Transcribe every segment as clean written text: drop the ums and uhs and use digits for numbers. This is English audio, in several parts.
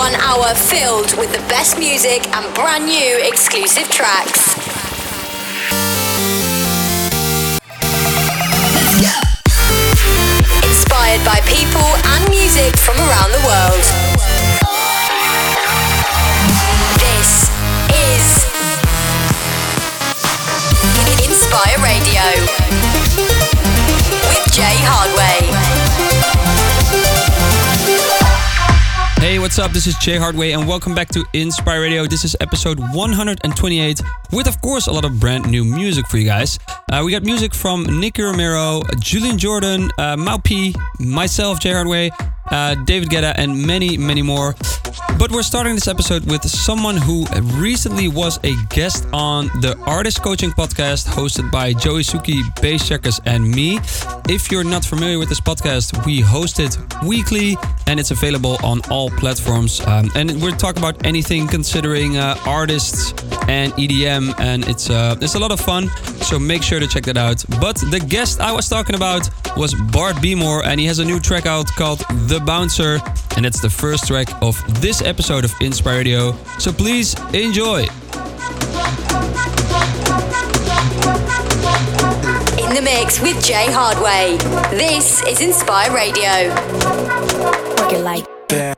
1 hour filled with the best music and brand new exclusive tracks. Inspired by people and music from around the world. This is Inspire Radio with Jay Hardway. Hey, what's up? This is Jay Hardway and welcome back to Inspire Radio. This is episode 128 with, of course, a lot of brand new music for you guys. We got music from Nicky Romero, Julian Jordan, Mau P, myself, Jay Hardway, David Guetta, and many, many more. But we're starting this episode with someone who recently was a guest on the Artist Coaching Podcast hosted by Joey Suki, Bassjackers, and me. If you're not familiar with this podcast, we host it weekly and it's available on all platforms. And we're talking about anything considering artists and EDM, and it's a lot of fun, so make sure to check that out. But the guest I was talking about was Bart Beamore, and he has a new track out called The Bouncer, and it's the first track of this episode of Inspire Radio, so please enjoy. In the mix with Jay Hardway. This is Inspire Radio. Work it like that.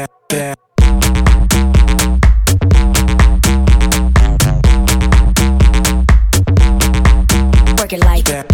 Work it like that.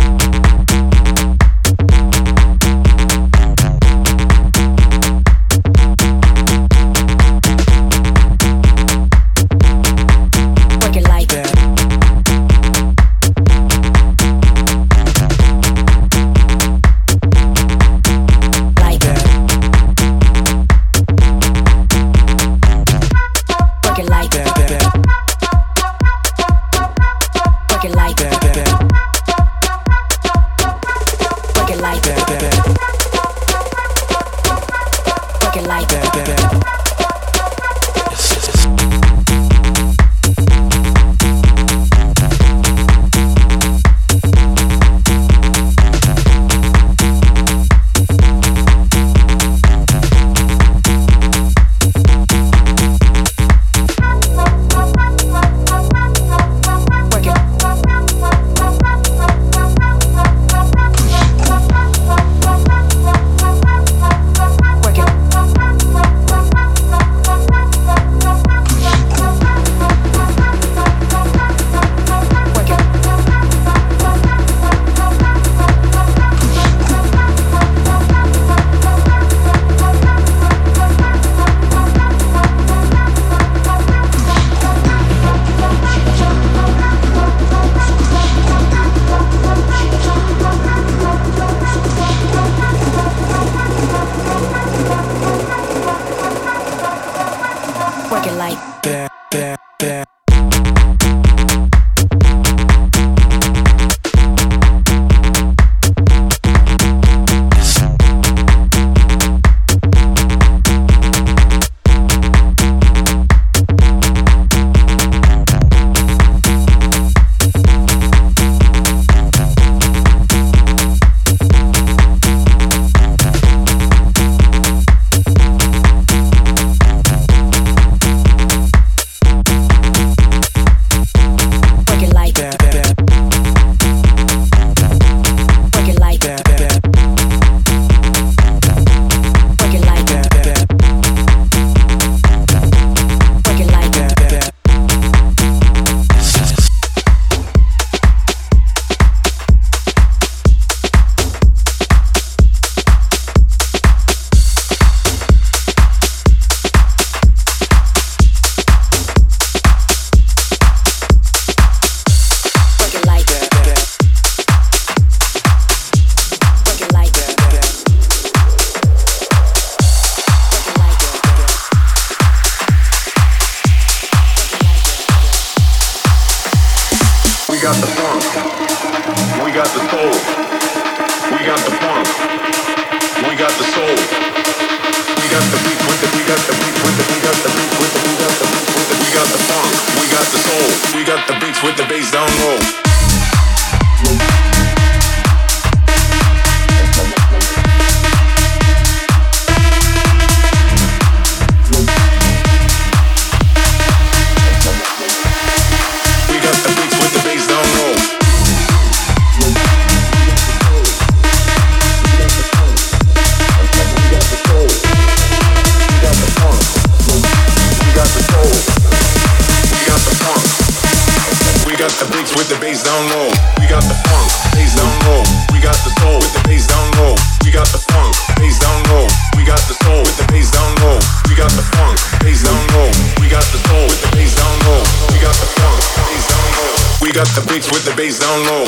got the beats with the bass down low. We got the funk, bass down low. We got the soul with the bass down low. We got the funk, bass down low. We got the soul with the bass down low. We got the funk, bass down low. We got the soul with the bass down low. We got the funk, bass down low. We got the beats with the bass down low.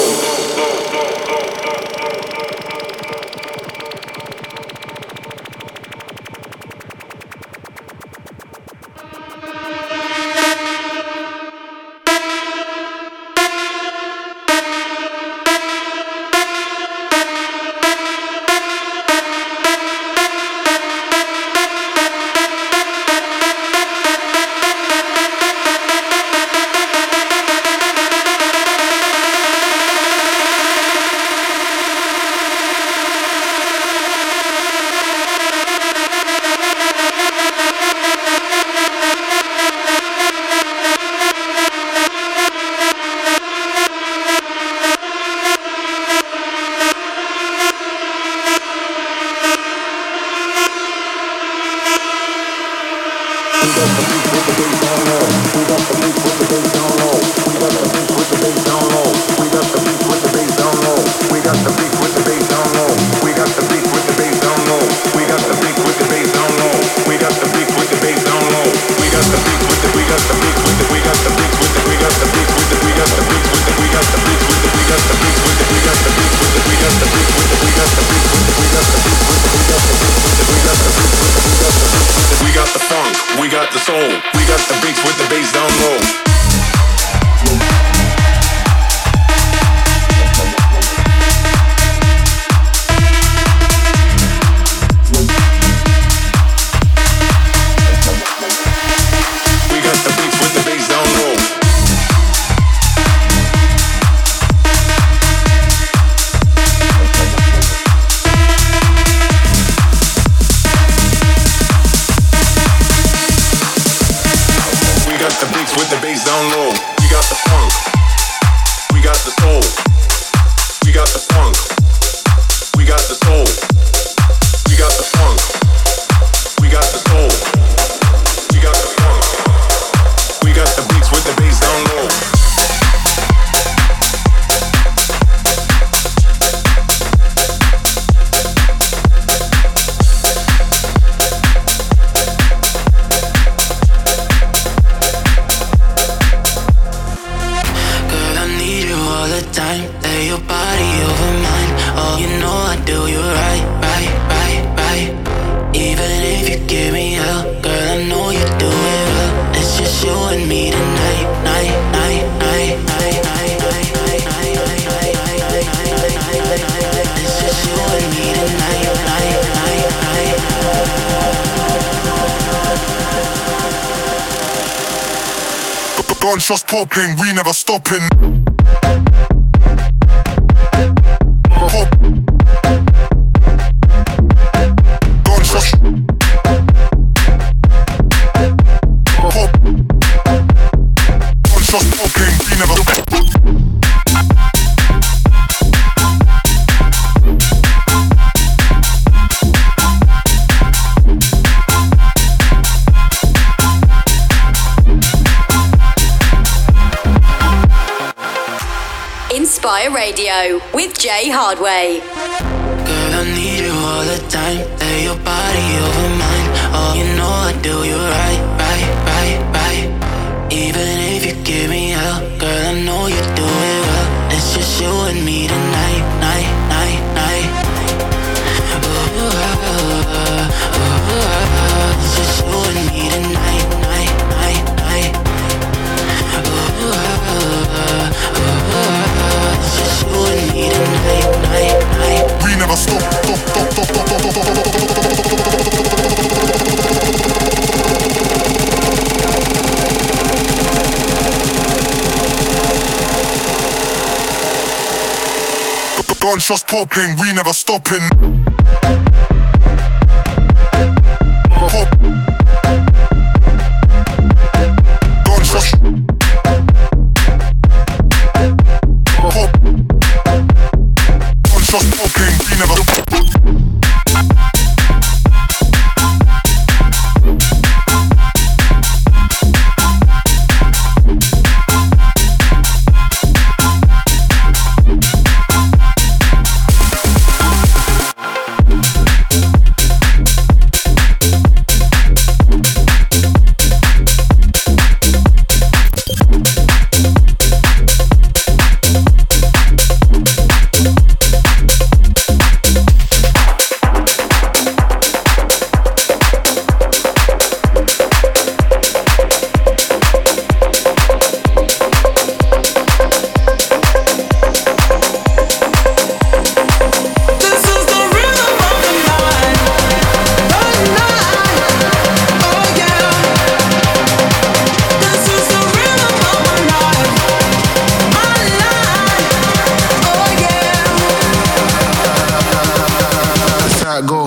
Gunshots popping, we never stopping. Pop. Gunshots. Pop. Gunshots popping, we never stopping. Inspire Radio with Jay Hardway. Girl, I need you all the time. Lay your body over mine. Oh, you know I do you right, right, right, right. Even if you give me hell, girl, I know you do it well. It's just you and me tonight, night, night, night. It's just you and me tonight, night, night, night. It's just you and me tonight, night, night. We never stop, stop, stop, stop, stop, stop, stop, stop. Gunshots popping, we never stopping. Pop. Gunshots. Pop. Gunshots popping, we never stopping. go.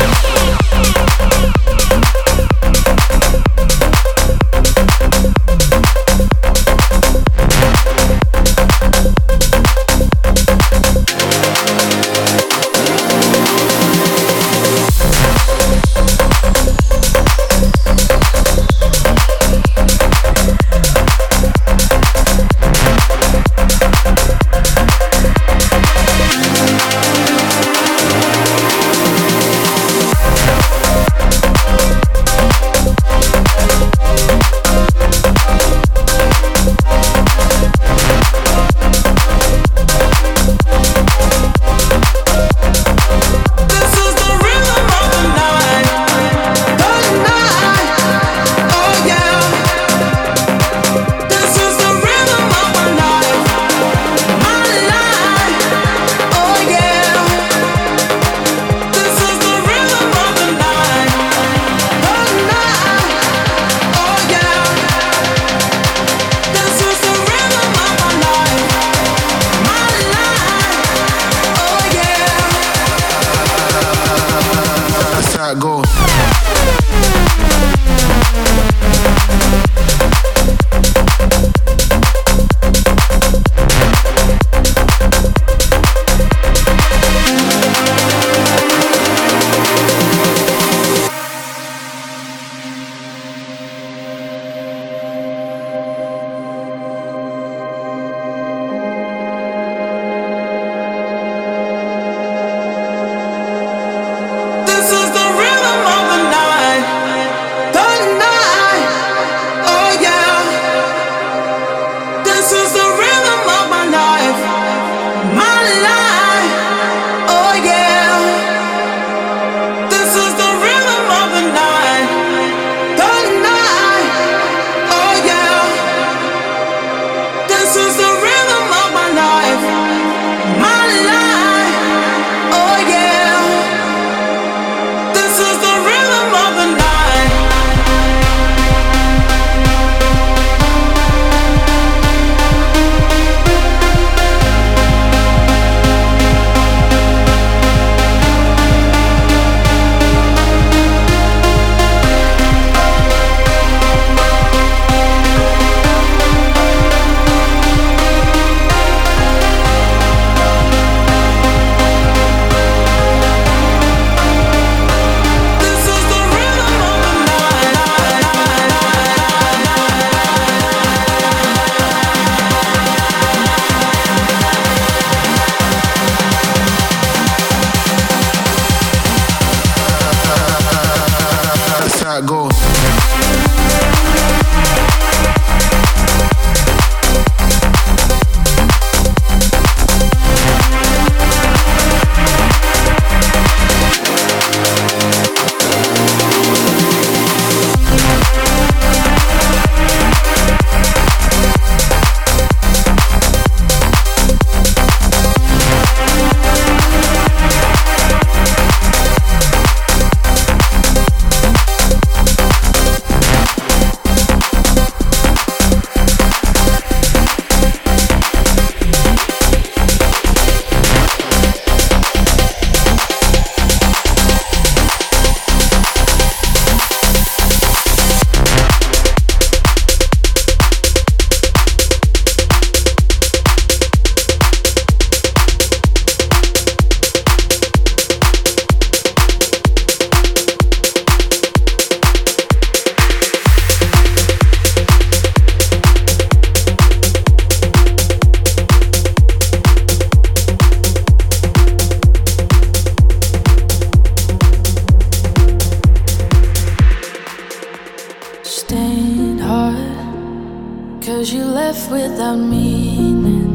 without meaning.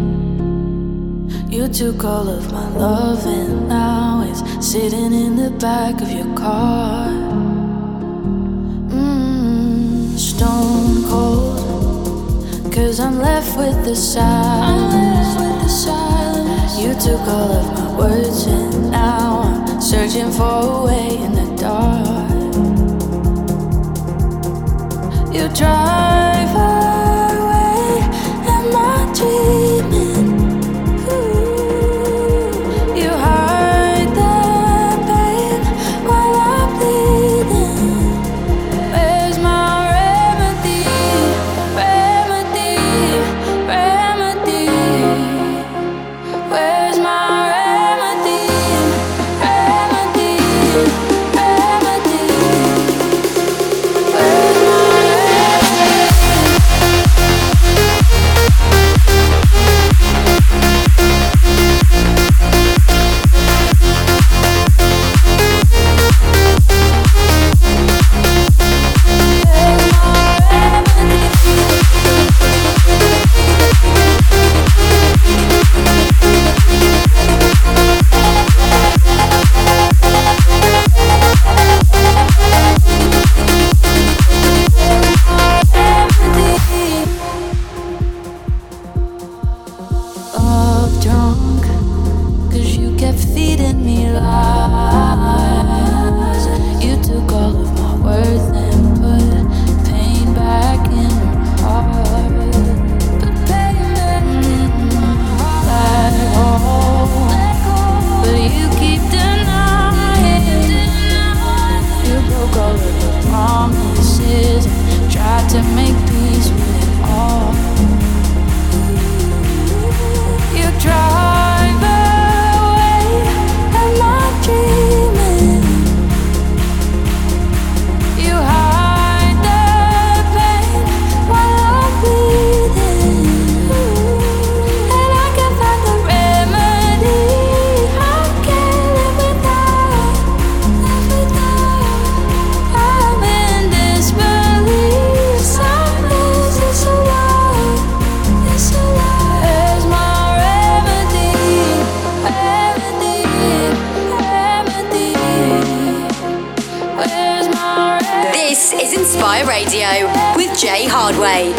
You took all of my love and now it's sitting in the back of your car. Stone cold, 'cause I'm left with the silence. You took all of my words and now I'm searching for a way in the dark. You drive away, am I dreaming? Ooh. You hide the pain This is Inspire Radio with Jay Hardway.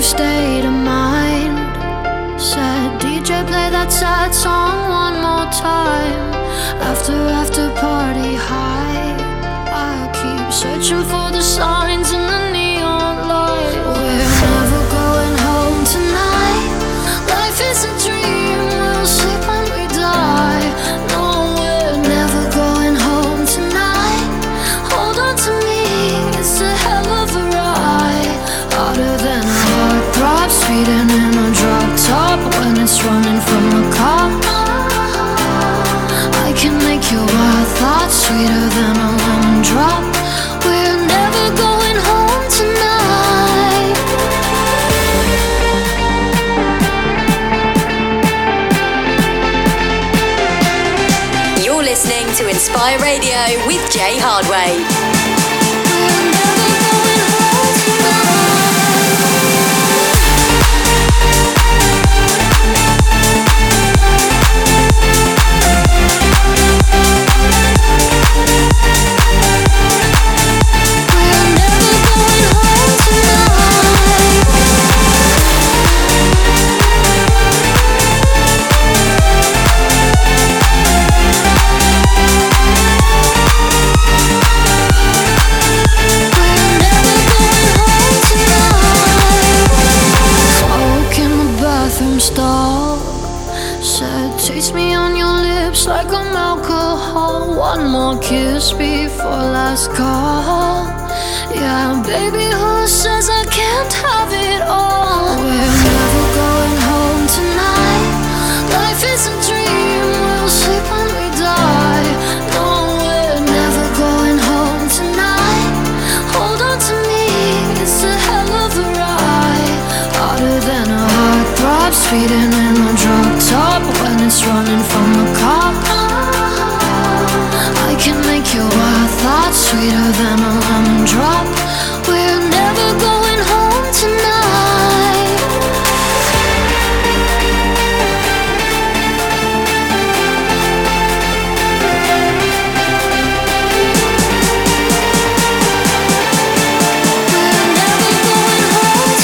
state of mind. Said DJ, play that sad song one more time. After party high, I keep searching for the signs in the neon light. We're never going home tonight. Life is a dream, we'll sleep when we die. No, we're never going home tonight. Hold on to me, it's a hell of a ride. Harder than a heartthrob, speeding in a drop top when it's running from a cop. I can make your wild thoughts sweeter than a lemon drop. We're never going home tonight. You're listening to Inspire Radio with Jay Hardway. We're never going home tonight. Stall said, taste me on your lips like I'm alcohol. One more kiss before last call. Yeah, baby, who says I can't have it all? We're never going home tonight. Life is a dream, we'll sleep when we die. No, we're never going home tonight. Hold on to me, it's a hell of a ride. Harder than a heartthrob, speeding in a drop top when it's running from a cop. I can make your wild thoughts sweeter than a lemon drop. We're never going home tonight. We're never going home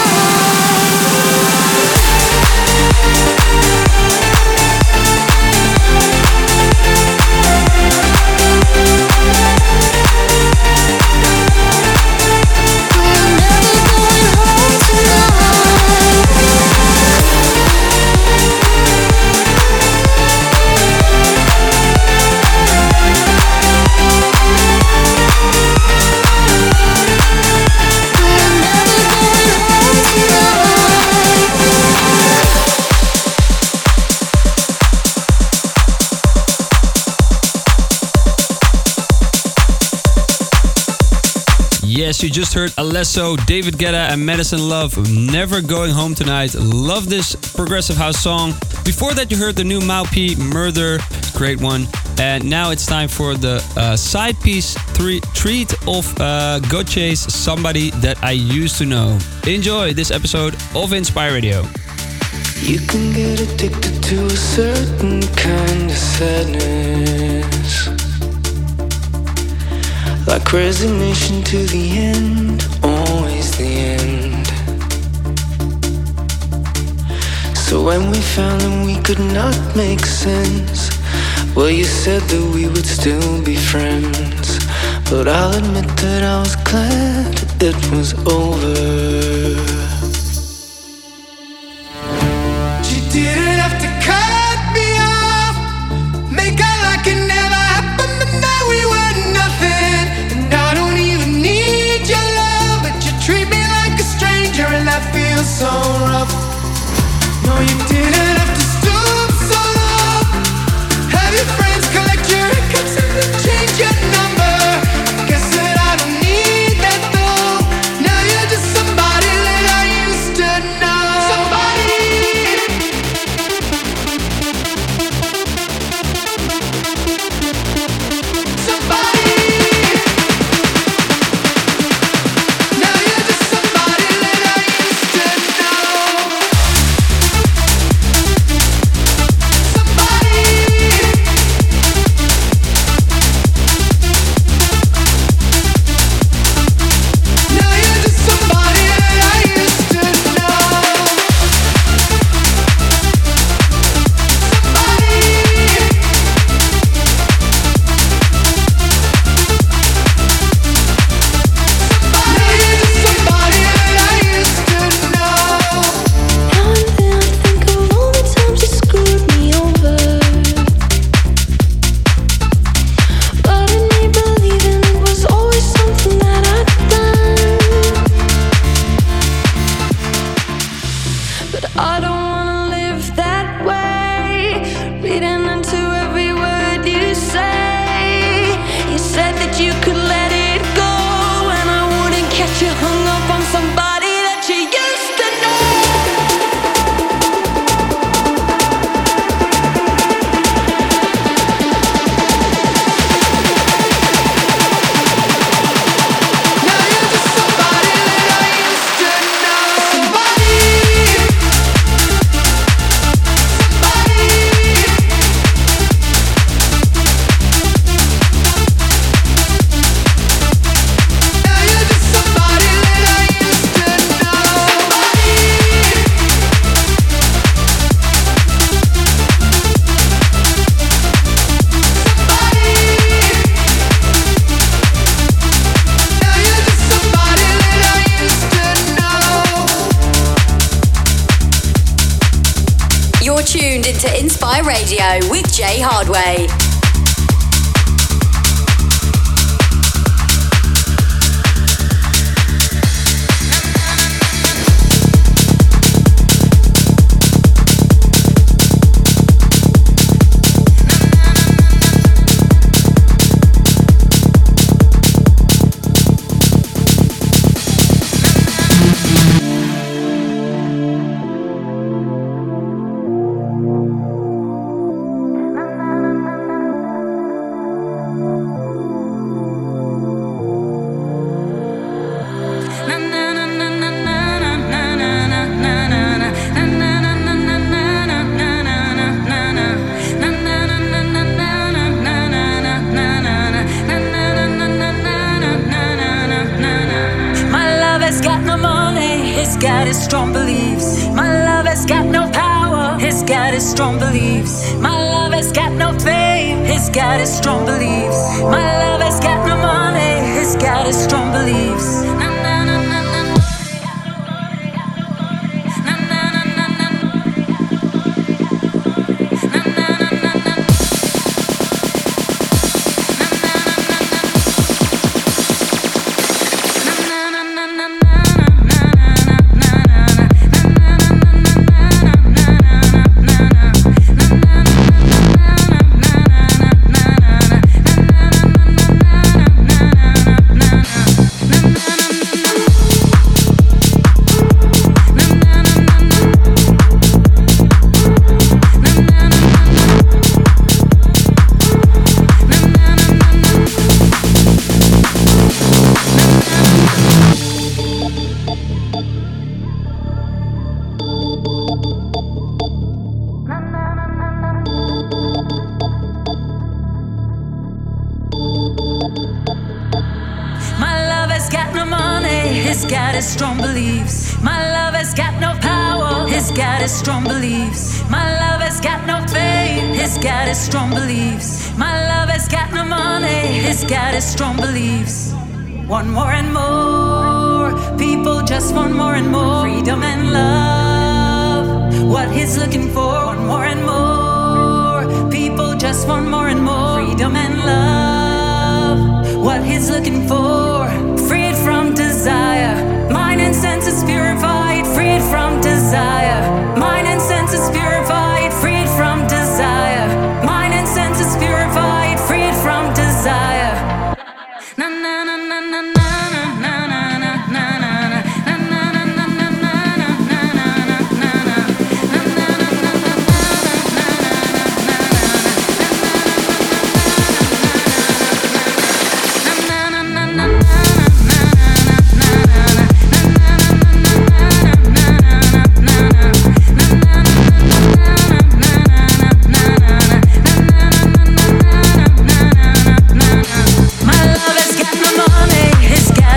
Yes, you just heard Alesso, David Guetta and Madison Love, Never Going Home Tonight. Love this progressive house song. Before that you heard the new Maupi, Murder, great one. And now it's time for the side piece treat of Gotye's Somebody That I Used to Know. Enjoy this episode of Inspire Radio. You can get addicted to a certain kind of sadness, like resignation to the end, always the end. So when we found that we could not make sense, well, you said that we would still be friends. But I'll admit that I was glad it was over. You didn't have to cut me off, make out like it never happened, but now we were nothing. And I don't even need your love, but you treat me like a stranger, and that feels so rough. No, you didn't have to stoop so low, have your friends collect your hiccups and then change your number. Guess that I don't need that though. Now you're just somebody that Inspire Radio with Jay Hardway. My love has got no money, it's got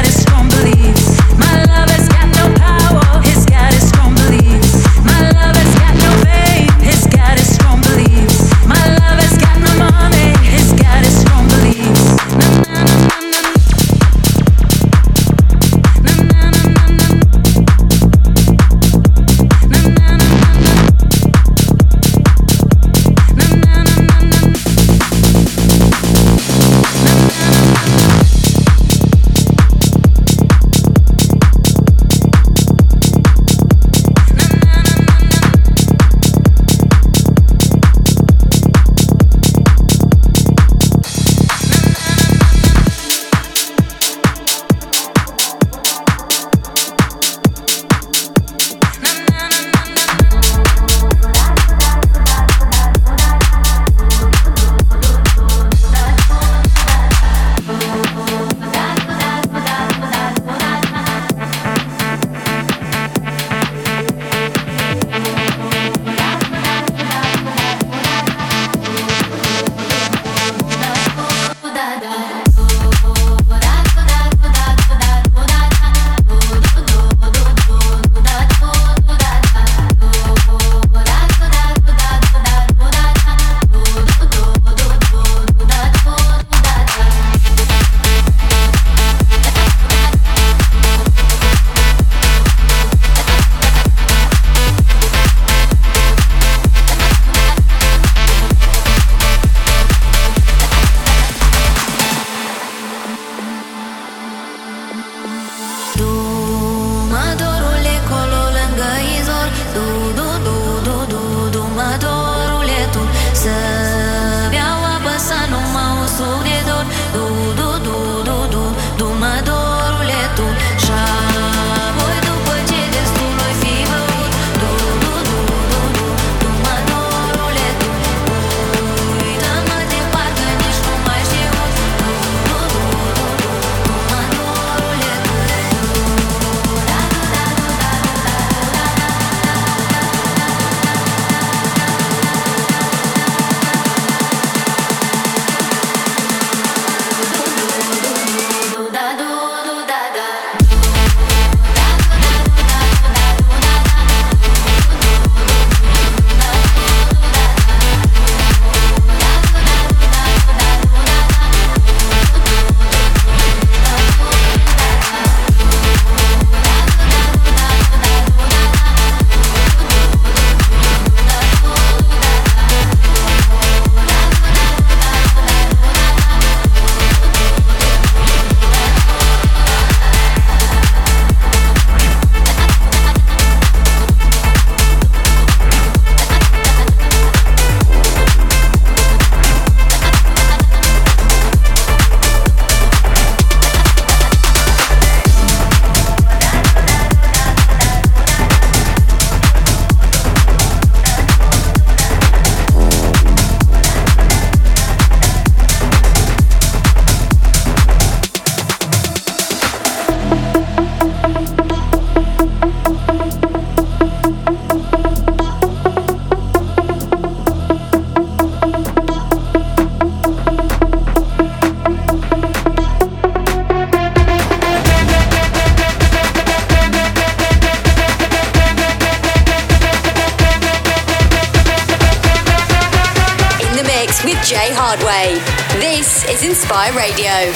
This is Inspire Radio.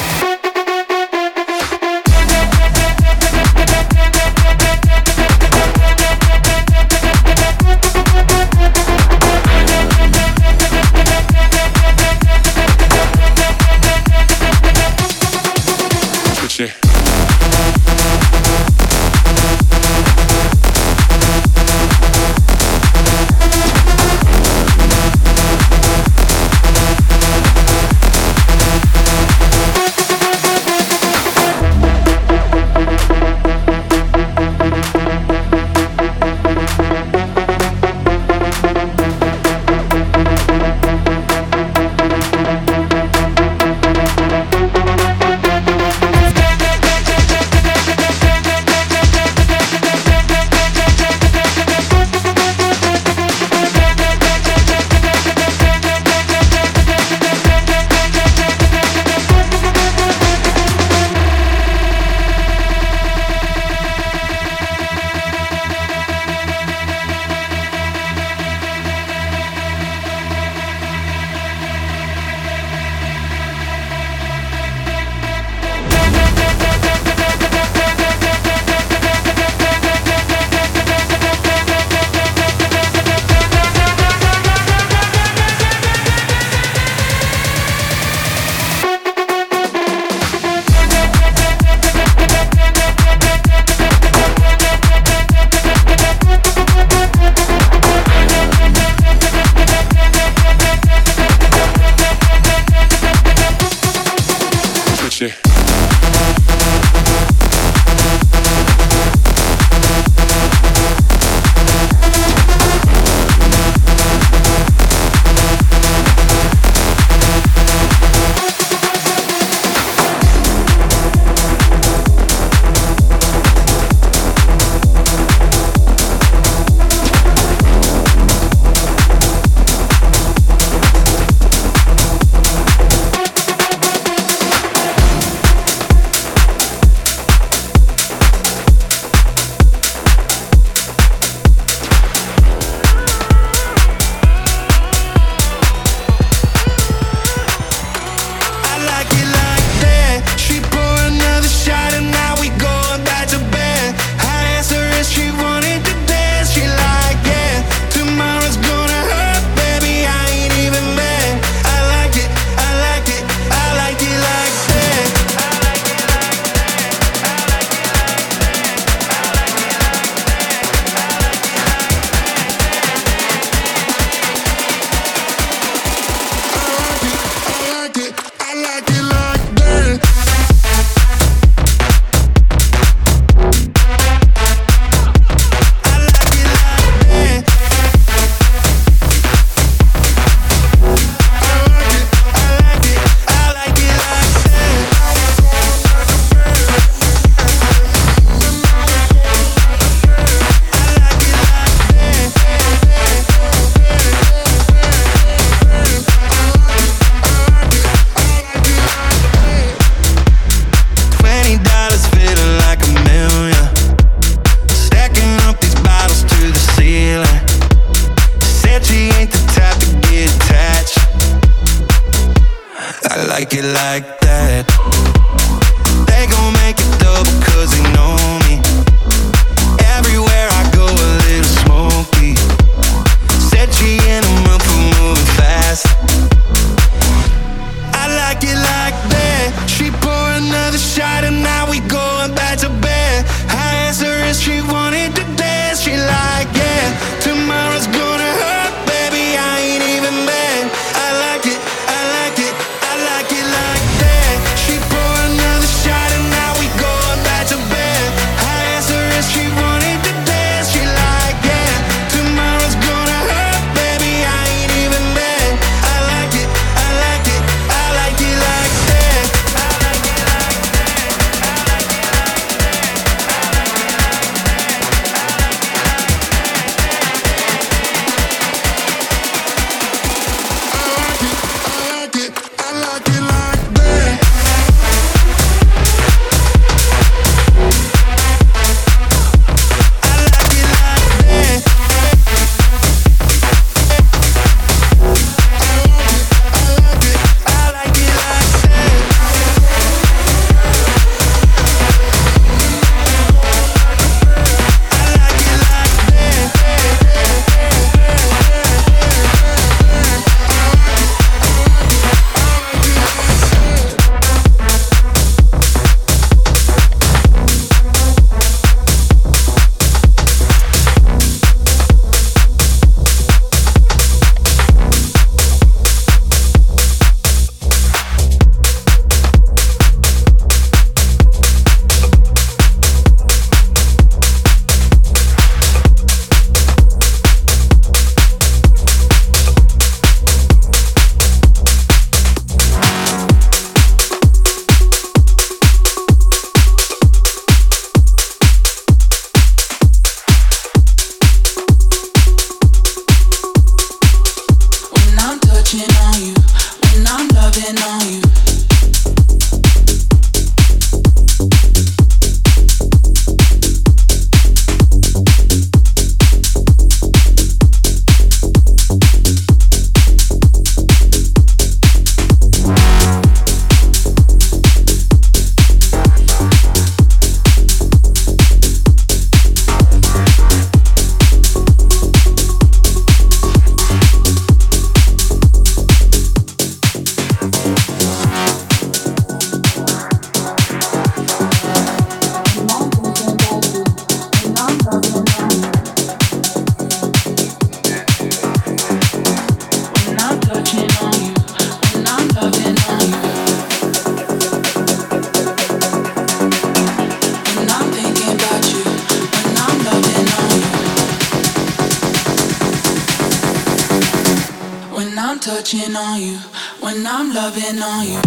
touching on you, when I'm loving on you.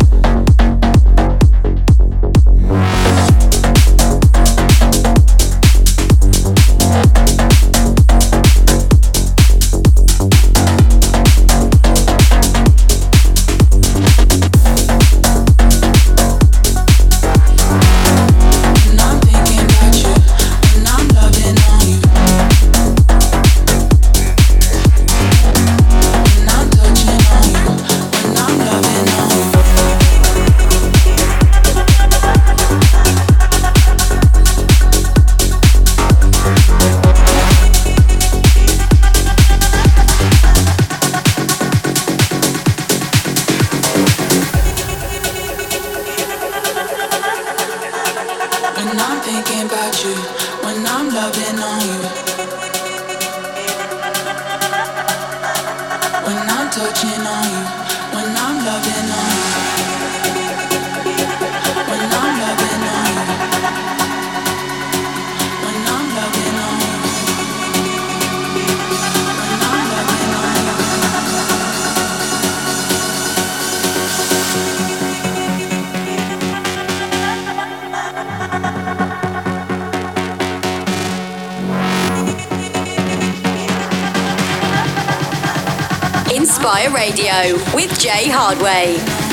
Inspire Radio with Jay Hardway.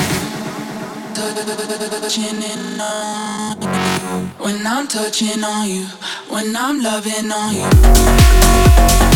When I'm touching on you, when I'm loving on you.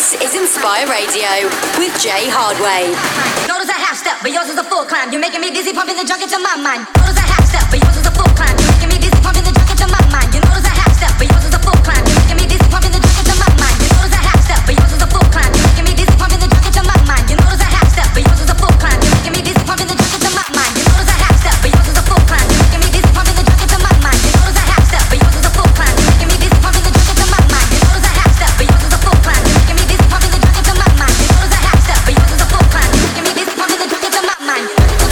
This is Inspire Radio with Jay Hardway. Notice a half step, but yours is a full climb. You're making me dizzy, pumping the junk into my mind. Notice a half step, but yours is a full climb. You're making me dizzy, pumping the junk into my mind. You notice a half step, but yours is a full climb. You're making me dizzy, pumping the junk into my mind. You notice a half step, but yours is a full climb. You're making me dizzy, pumping the junk into my mind. You notice a half step, but yours is a full climb. You're making me dizzy, pumping the junk into my mind. You notice a half step, but yours is a full climb. You're making me dizzy, pumping the junk into my mind. You notice a half step, but yours is a full climb. You're making me dizzy, pumping the junk into my mind. You notice a half step, but yours is a full climb. You're making me dizzy, pumping the junk into my mind. You notice a half step, but yours is a full climb. You're making me dizzy, pumping the junk into my mind.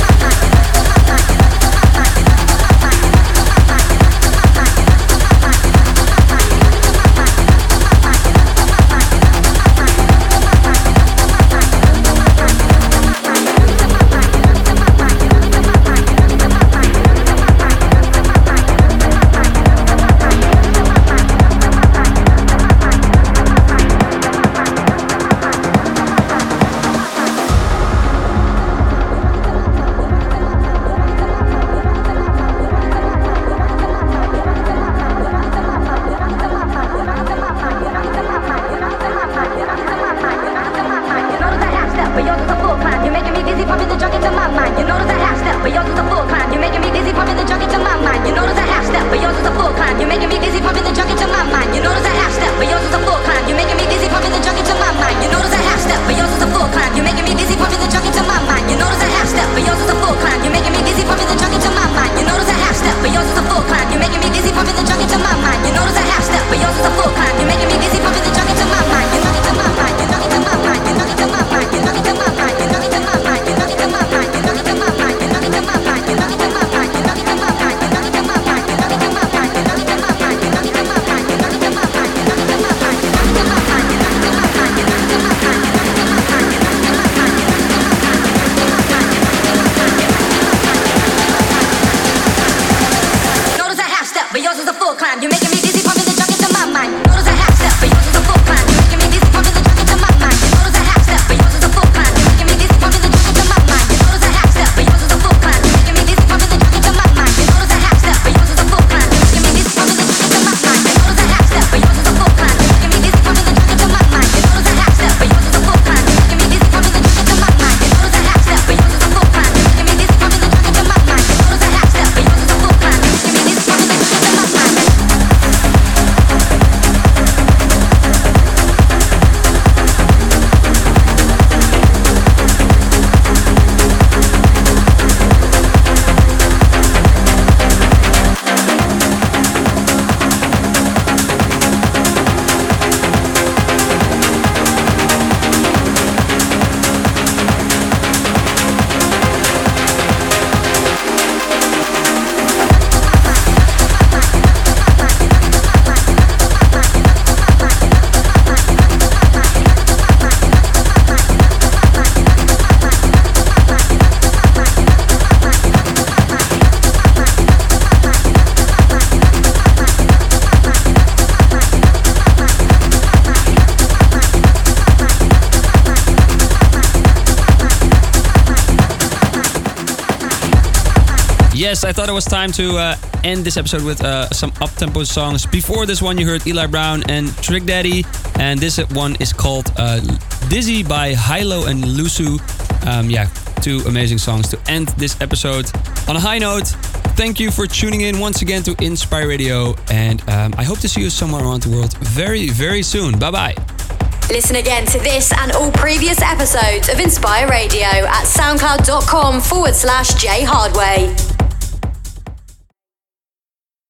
Yes, I thought it was time to end this episode with some up-tempo songs. Before this one, you heard Eli Brown and Trick Daddy, and this one is called Dizzy by Hilo and Lusu. Two amazing songs to end this episode. On a high note, thank you for tuning in once again to Inspire Radio, and I hope to see you somewhere around the world very, very soon. Bye-bye. Listen again to this and all previous episodes of Inspire Radio at soundcloud.com/Jay Hardway.